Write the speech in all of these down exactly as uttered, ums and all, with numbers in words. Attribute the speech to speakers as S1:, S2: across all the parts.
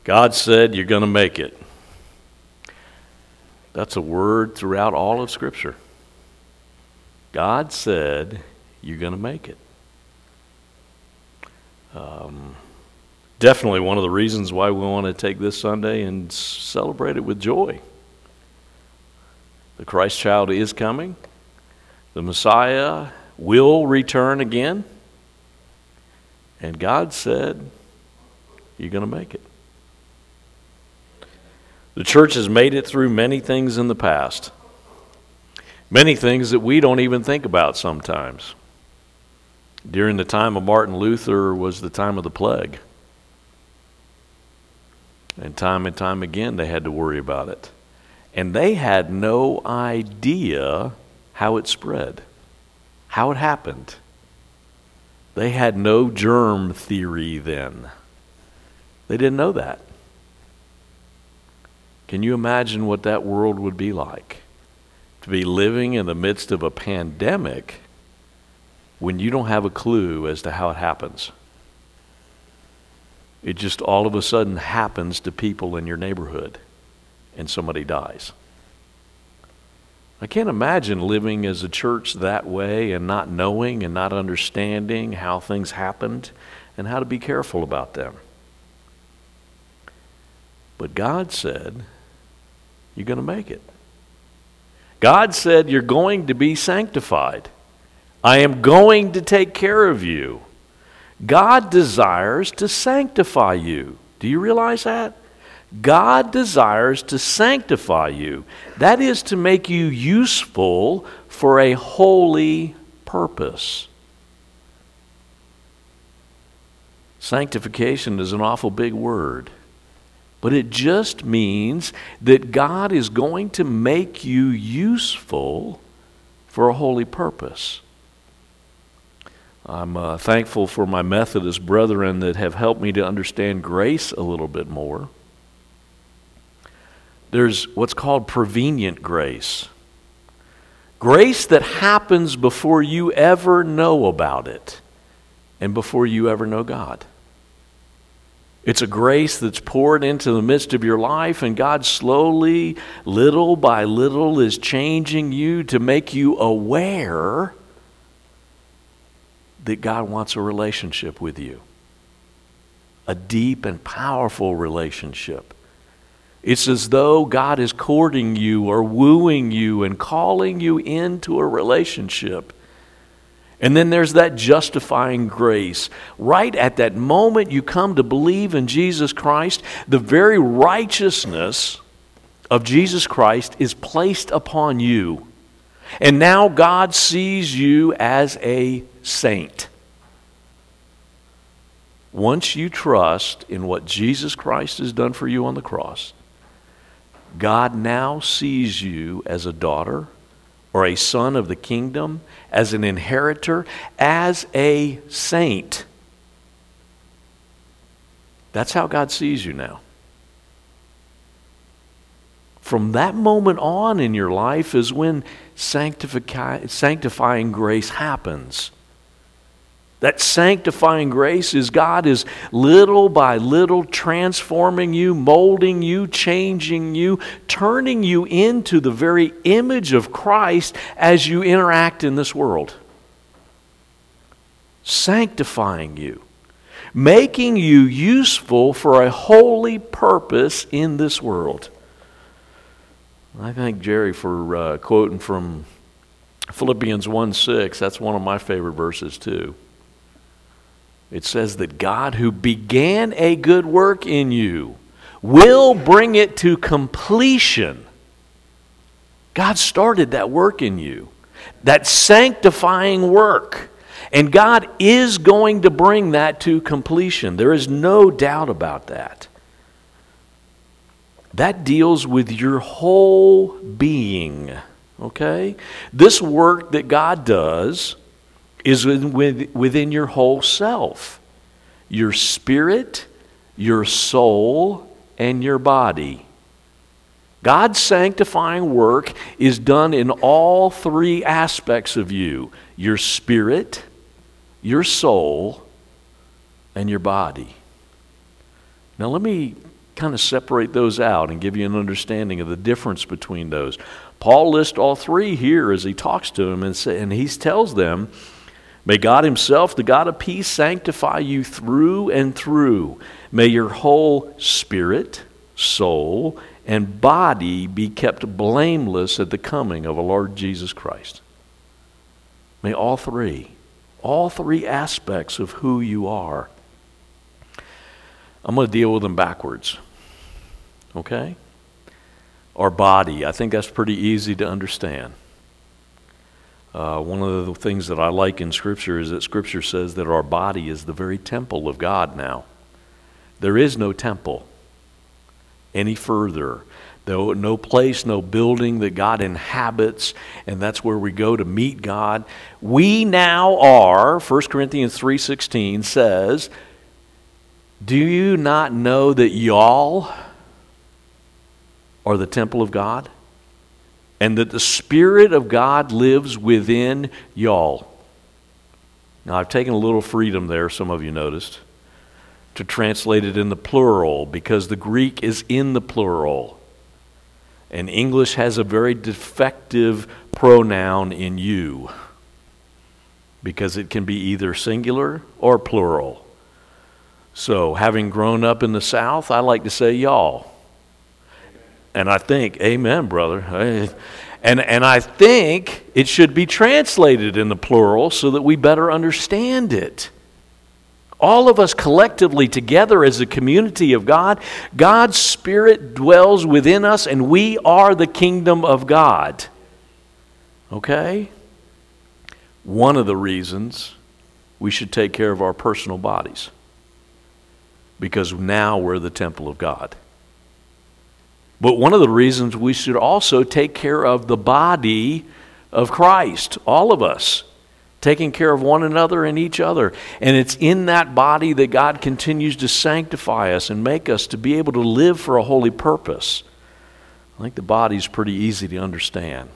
S1: God said you're going to make it. That's a word throughout all of Scripture. God said you're going to make it. Um, definitely one of the reasons why we want to take this Sunday and celebrate it with joy. The Christ child is coming. The Messiah will return again. And God said you're going to make it. The church has made it through many things in the past. Many things that we don't even think about sometimes. During the time of Martin Luther was the time of the plague. And time and time again they had to worry about it. And they had no idea how it spread, how it happened. They had no germ theory then. They didn't know that. Can you imagine what that world would be like? To be living in the midst of a pandemic when you don't have a clue as to how it happens. It just all of a sudden happens to people in your neighborhood and somebody dies. I can't imagine living as a church that way and not knowing and not understanding how things happened and how to be careful about them. But God said, you're going to make it. God said, you're going to be sanctified. I am going to take care of you. God desires to sanctify you. Do you realize that? God desires to sanctify you. That is to make you useful for a holy purpose. Sanctification is an awful big word. But it just means that God is going to make you useful for a holy purpose. I'm uh, thankful for my Methodist brethren that have helped me to understand grace a little bit more. There's what's called prevenient grace. Grace that happens before you ever know about it and before you ever know God. It's a grace that's poured into the midst of your life, and God slowly, little by little, is changing you to make you aware that God wants a relationship with you. A deep and powerful relationship. It's as though God is courting you or wooing you and calling you into a relationship. And then there's that justifying grace. Right at that moment you come to believe in Jesus Christ, the very righteousness of Jesus Christ is placed upon you. And now God sees you as a saint. Once you trust in what Jesus Christ has done for you on the cross, God now sees you as a daughter or a son of the kingdom, as an inheritor, as a saint. That's how God sees you now. From that moment on in your life is when sanctifi- sanctifying grace happens. That sanctifying grace is God is little by little transforming you, molding you, changing you, turning you into the very image of Christ as you interact in this world. Sanctifying you, making you useful for a holy purpose in this world. I thank Jerry for uh, quoting from Philippians one six. That's one of my favorite verses too. It says that God who began a good work in you will bring it to completion. God started that work in you, that sanctifying work. And God is going to bring that to completion. There is no doubt about that. That deals with your whole being, okay? This work that God does is within your whole self. Your spirit, your soul, and your body. God's sanctifying work is done in all three aspects of you. Your spirit, your soul, and your body. Now let me kind of separate those out and give you an understanding of the difference between those. Paul lists all three here as he talks to them, and, say, and he tells them, may God himself, the God of peace, sanctify you through and through. May your whole spirit, soul, and body be kept blameless at the coming of our Lord Jesus Christ. May all three, all three aspects of who you are. I'm going to deal with them backwards. Okay? Our body, I think that's pretty easy to understand. Uh, one of the things that I like in Scripture is that Scripture says that our body is the very temple of God now. There is no temple any further. No, no place, no building that God inhabits, and that's where we go to meet God. We now are, First Corinthians three sixteen says, do you not know that y'all are the temple of God? And that the Spirit of God lives within y'all. Now, I've taken a little freedom there, some of you noticed, to translate it in the plural, because the Greek is in the plural. And English has a very defective pronoun in you, because it can be either singular or plural. So, having grown up in the South, I like to say y'all. And I think, amen, brother. And, and I think it should be translated in the plural so that we better understand it. All of us collectively together as a community of God, God's Spirit dwells within us, and we are the kingdom of God. Okay? One of the reasons we should take care of our personal bodies, because now we're the temple of God. But one of the reasons we should also take care of the body of Christ, all of us, taking care of one another and each other. And it's in that body that God continues to sanctify us and make us to be able to live for a holy purpose. I think the body's pretty easy to understand.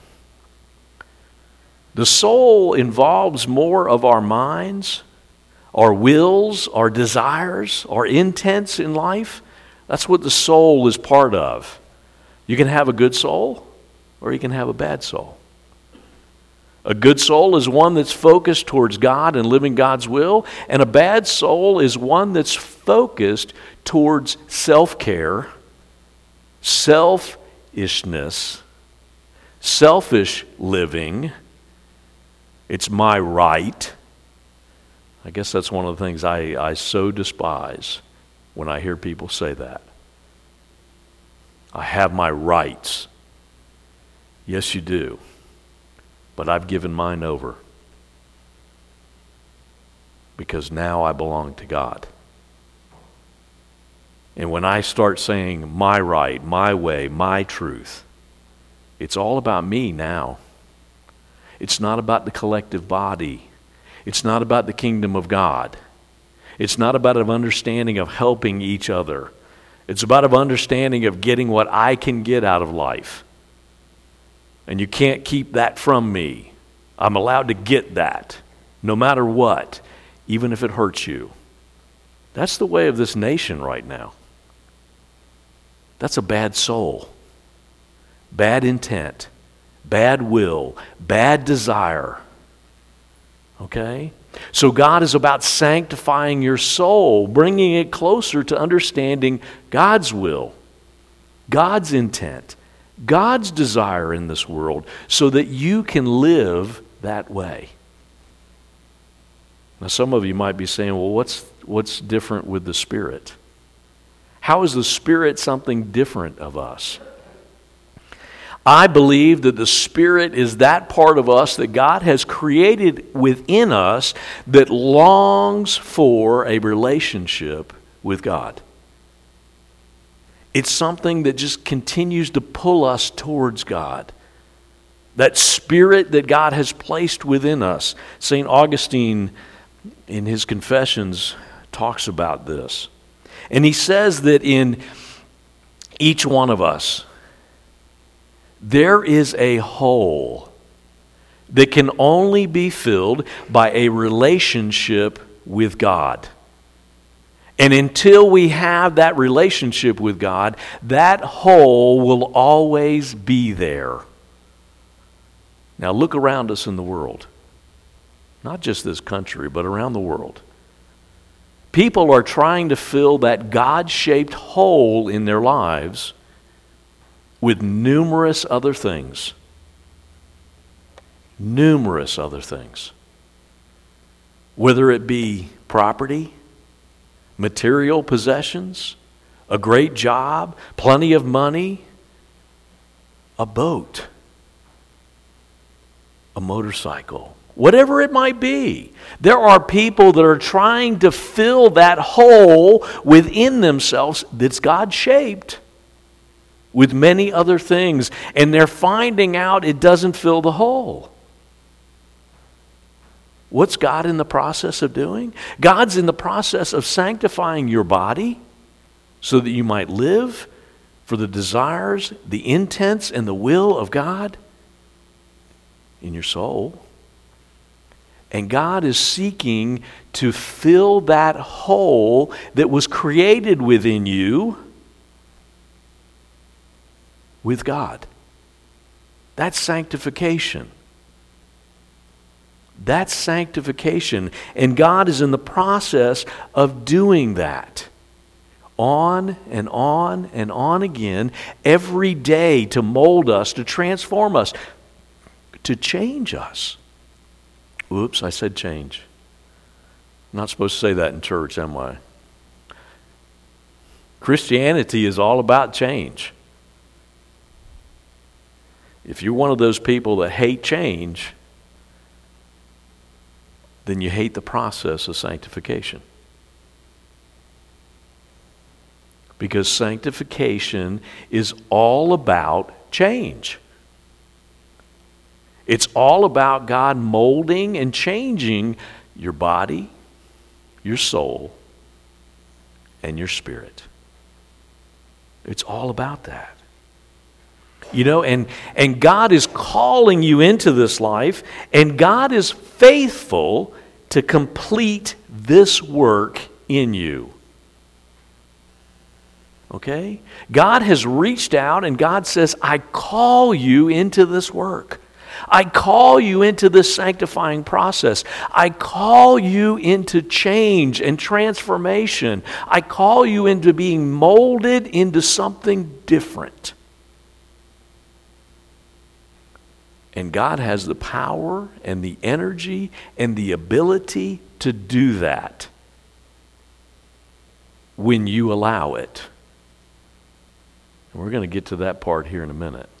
S1: The soul involves more of our minds, our wills, our desires, our intents in life. That's what the soul is part of. You can have a good soul, or you can have a bad soul. A good soul is one that's focused towards God and living God's will, and a bad soul is one that's focused towards self-care, selfishness, selfish living. It's my right. I guess that's one of the things I, I so despise when I hear people say that. I have my rights. Yes, you do. But I've given mine over, because now I belong to God. And when I start saying my right, my way, my truth, it's all about me now. It's not about the collective body. It's not about the kingdom of God. It's not about an understanding of helping each other. It's about an understanding of getting what I can get out of life. And you can't keep that from me. I'm allowed to get that, no matter what, even if it hurts you. That's the way of this nation right now. That's a bad soul, bad intent, bad will, bad desire. Okay? So God is about sanctifying your soul, bringing it closer to understanding God's will, God's intent, God's desire in this world, so that you can live that way. Now, some of you might be saying, well, what's, what's different with the Spirit? How is the Spirit something different of us? I believe that the Spirit is that part of us that God has created within us that longs for a relationship with God. It's something that just continues to pull us towards God. That Spirit that God has placed within us. Saint Augustine, in his Confessions, talks about this. And he says that in each one of us, there is a hole that can only be filled by a relationship with God. And until we have that relationship with God, that hole will always be there. Now look around us in the world. Not just this country, but around the world. People are trying to fill that God-shaped hole in their lives with numerous other things. Numerous other things. Whether it be property, material possessions, a great job, plenty of money, a boat, a motorcycle, whatever it might be. There are people that are trying to fill that hole within themselves that's God-shaped with many other things, and they're finding out it doesn't fill the hole. What's God in the process of doing? God's in the process of sanctifying your body so that you might live for the desires, the intents, and the will of God in your soul. And God is seeking to fill that hole that was created within you with God. That's sanctification. That's sanctification. And God is in the process of doing that. On and on and on again, every day, to mold us, to transform us, to change us. Oops, I said change. I'm not supposed to say that in church, am I? Christianity is all about change. If you're one of those people that hate change, then you hate the process of sanctification. Because sanctification is all about change. It's all about God molding and changing your body, your soul, and your spirit. It's all about that. You know, and, and God is calling you into this life, and God is faithful to complete this work in you. Okay? God has reached out, and God says, I call you into this work. I call you into this sanctifying process. I call you into change and transformation. I call you into being molded into something different. And God has the power and the energy and the ability to do that when you allow it. And we're going to get to that part here in a minute.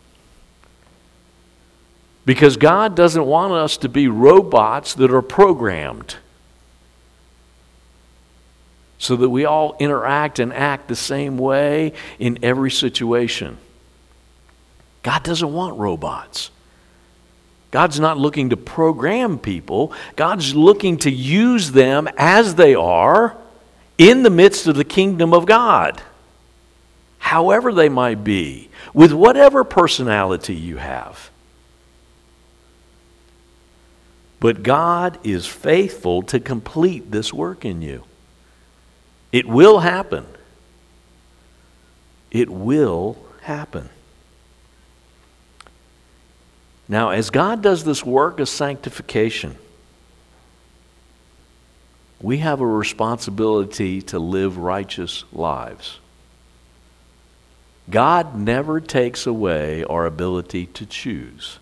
S1: Because God doesn't want us to be robots that are programmed so that we all interact and act the same way in every situation. God doesn't want robots. God's not looking to program people. God's looking to use them as they are in the midst of the kingdom of God. However they might be, with whatever personality you have. But God is faithful to complete this work in you. It will happen. It will happen. Now, as God does this work of sanctification, we have a responsibility to live righteous lives. God never takes away our ability to choose.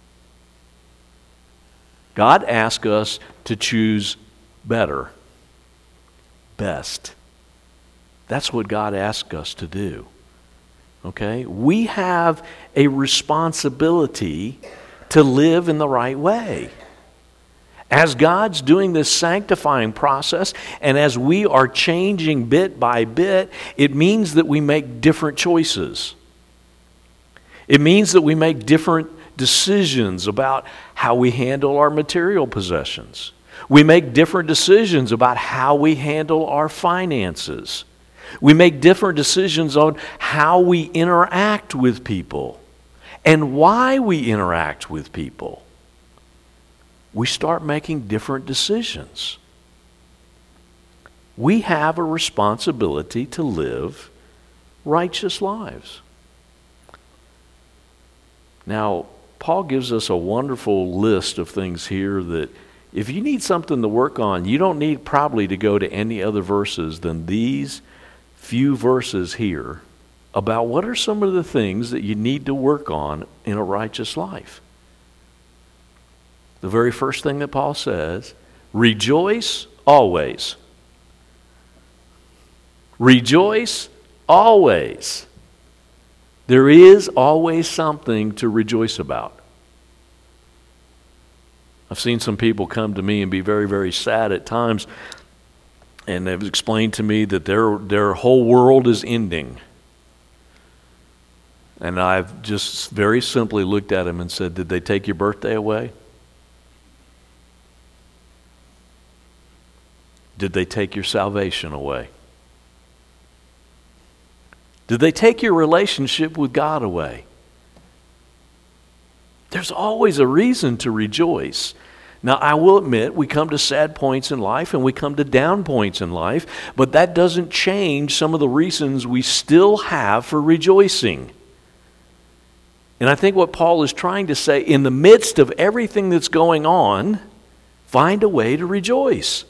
S1: God asks us to choose better, best. That's what God asks us to do. Okay? We have a responsibility to live in the right way. As God's doing this sanctifying process, and as we are changing bit by bit, it means that we make different choices. It means that we make different decisions about how we handle our material possessions. We make different decisions about how we handle our finances. We make different decisions on how we interact with people and why we interact with people. We start making different decisions. we have a responsibility to live righteous lives. Now, Paul gives us a wonderful list of things here that if you need something to work on, you don't need probably to go to any other verses than these few verses here about what are some of the things that you need to work on in a righteous life. The very first thing that Paul says, rejoice always. Rejoice always. There is always something to rejoice about. I've seen some people come to me and be very, very sad at times, and they've explained to me that their their whole world is ending. And I've just very simply looked at them and said, did they take your birthday away? Did they take your salvation away? Did they take your relationship with God away? There's always a reason to rejoice. Now, I will admit, we come to sad points in life and we come to down points in life, but that doesn't change some of the reasons we still have for rejoicing. And I think what Paul is trying to say, in the midst of everything that's going on, find a way to rejoice.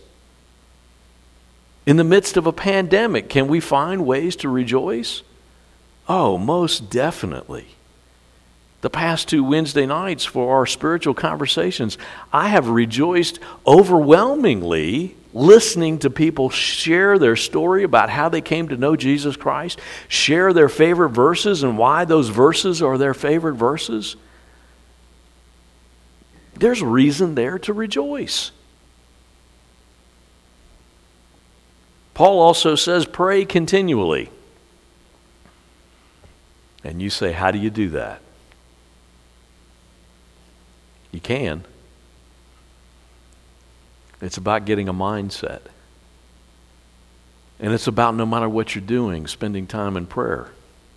S1: In the midst of a pandemic, can we find ways to rejoice? Oh, most definitely. The past two Wednesday nights for our spiritual conversations, I have rejoiced overwhelmingly listening to people share their story about how they came to know Jesus Christ, share their favorite verses and why those verses are their favorite verses. There's reason there to rejoice. Paul also says, pray continually. And you say, how do you do that? You can. It's about getting a mindset. And it's about, no matter what you're doing, spending time in prayer.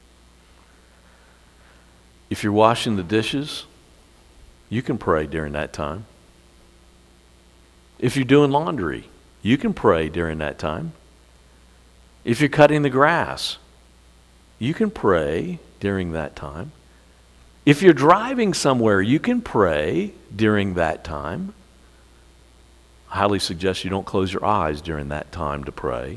S1: If you're washing the dishes, you can pray during that time. If you're doing laundry, you can pray during that time. If you're cutting the grass, you can pray during that time. If you're driving somewhere, you can pray during that time. I highly suggest you don't close your eyes during that time to pray.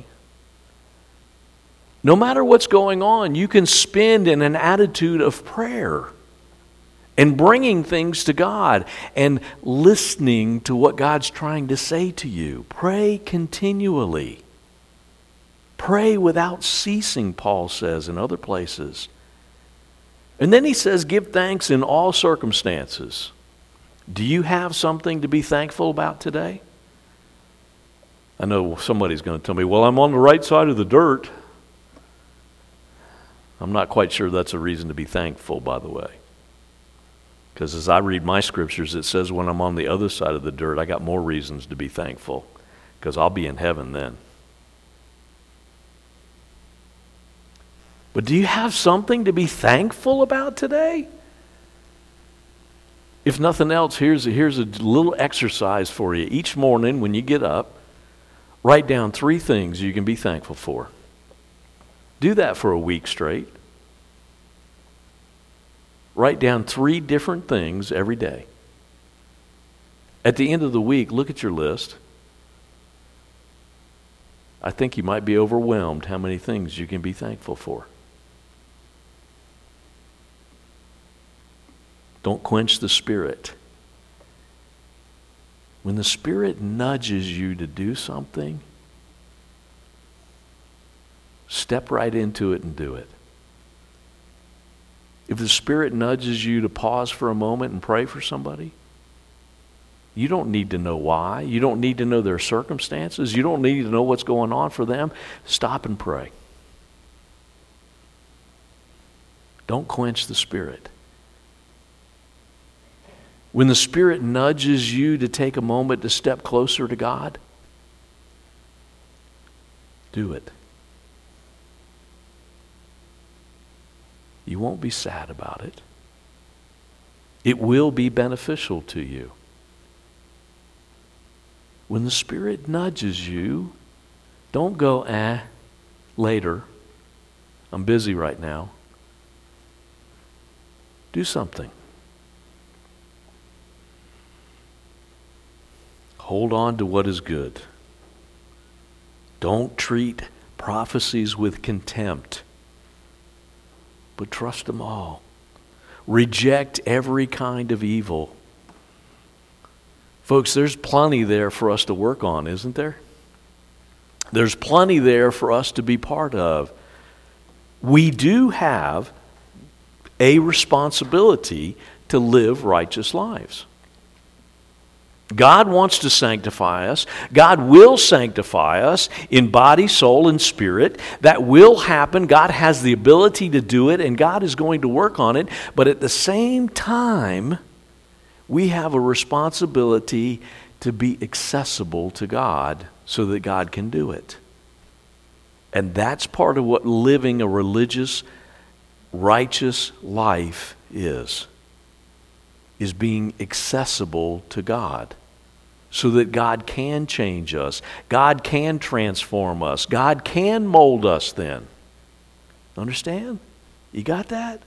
S1: No matter what's going on, you can spend in an attitude of prayer and bringing things to God and listening to what God's trying to say to you. Pray continually. Pray without ceasing, Paul says in other places. And then he says, give thanks in all circumstances. Do you have something to be thankful about today? I know somebody's going to tell me, well, I'm on the right side of the dirt. I'm not quite sure that's a reason to be thankful, by the way. Because as I read my scriptures, it says when I'm on the other side of the dirt, I got more reasons to be thankful. Because I'll be in heaven then. But do you have something to be thankful about today? If nothing else, here's a, here's a little exercise for you. Each morning when you get up, write down three things you can be thankful for. Do that for a week straight. Write down three different things every day. At the end of the week, look at your list. I think you might be overwhelmed how many things you can be thankful for. Don't quench the Spirit. When the Spirit nudges you to do something, step right into it and do it. If the Spirit nudges you to pause for a moment and pray for somebody, you don't need to know why. You don't need to know their circumstances. You don't need to know what's going on for them. Stop and pray. Don't quench the Spirit. When the Spirit nudges you to take a moment to step closer to God, do it. You won't be sad about it. It will be beneficial to you. When the Spirit nudges you, Don't go, eh, later. I'm busy right now. Do something. Hold on to what is good. Don't treat prophecies with contempt, but trust them all. Reject every kind of evil. Folks, there's plenty there for us to work on, isn't there? There's plenty there for us to be part of. We do have a responsibility to live righteous lives. God wants to sanctify us. God will sanctify us in body, soul, and spirit. That will happen. God has the ability to do it, and God is going to work on it. But at the same time, we have a responsibility to be accessible to God so that God can do it. And that's part of what living a religious, righteous life is. Is being accessible to God so that God can change us. God can transform us. God can mold us then. Understand? You got that?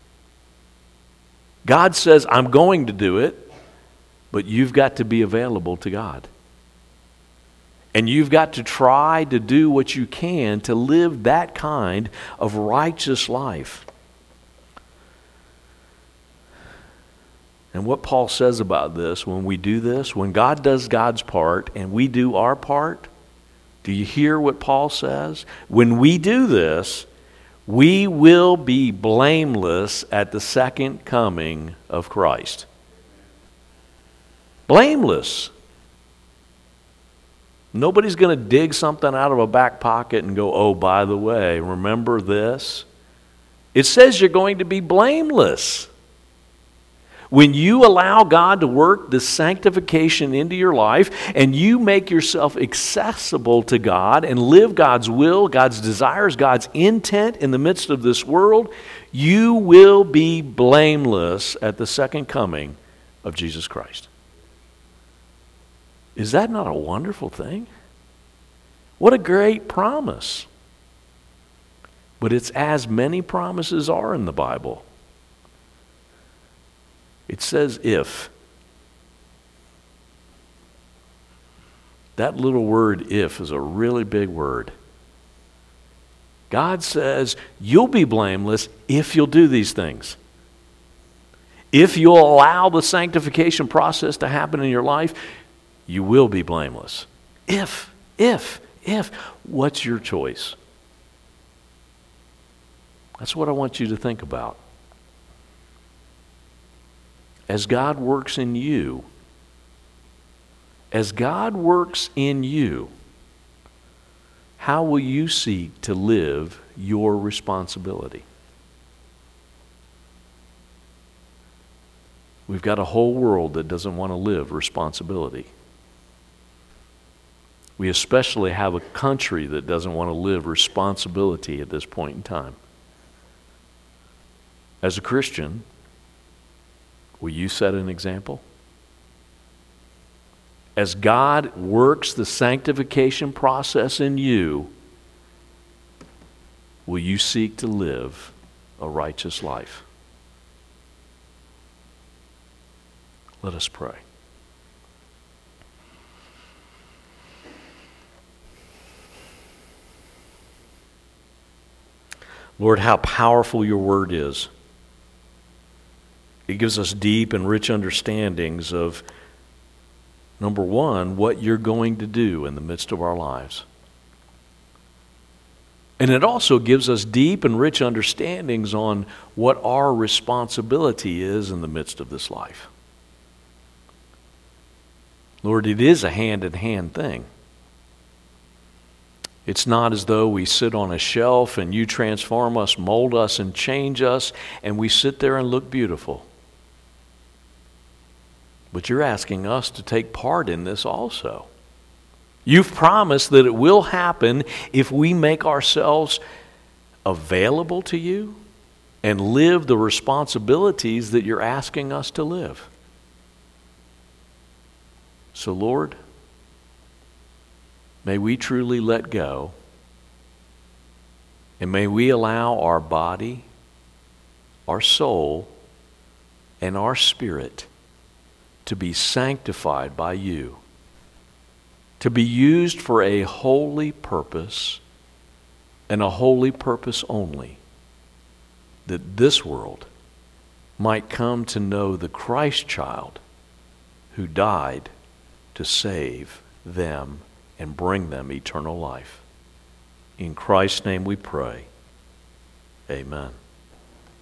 S1: God says, I'm going to do it, but you've got to be available to God. And you've got to try to do what you can to live that kind of righteous life. And what Paul says about this, when we do this, when God does God's part and we do our part, do you hear what Paul says? When we do this, we will be blameless at the second coming of Christ. Blameless. Nobody's going to dig something out of a back pocket and go, oh, by the way, remember this? It says you're going to be blameless. When you allow God to work this sanctification into your life and you make yourself accessible to God and live God's will, God's desires, God's intent in the midst of this world, you will be blameless at the second coming of Jesus Christ. Is that not a wonderful thing? What a great promise. But it's as many promises are in the Bible. It says if. That little word if is a really big word. God says you'll be blameless if you'll do these things. If you'll allow the sanctification process to happen in your life, you will be blameless. If, if, if. What's your choice? That's what I want you to think about. As God works in you, as God works in you, how will you seek to live your responsibility? We've got a whole world that doesn't want to live responsibility. We especially have a country that doesn't want to live responsibility at this point in time. As a Christian, will you set an example? As God works the sanctification process in you, will you seek to live a righteous life? Let us pray. Lord, how powerful your word is. It gives us deep and rich understandings of, number one, what you're going to do in the midst of our lives. And it also gives us deep and rich understandings on what our responsibility is in the midst of this life. Lord, it is a hand-in-hand thing. It's not as though we sit on a shelf and you transform us, mold us, and change us, and we sit there and look beautiful. But you're asking us to take part in this also. You've promised that it will happen if we make ourselves available to you and live the responsibilities that you're asking us to live. So, Lord, May we truly let go, and may we allow our body, our soul, and our spirit to be sanctified by you, to be used for a holy purpose, and a holy purpose only, that this world might come to know the Christ child who died to save them and bring them eternal life. In Christ's name we pray. Amen.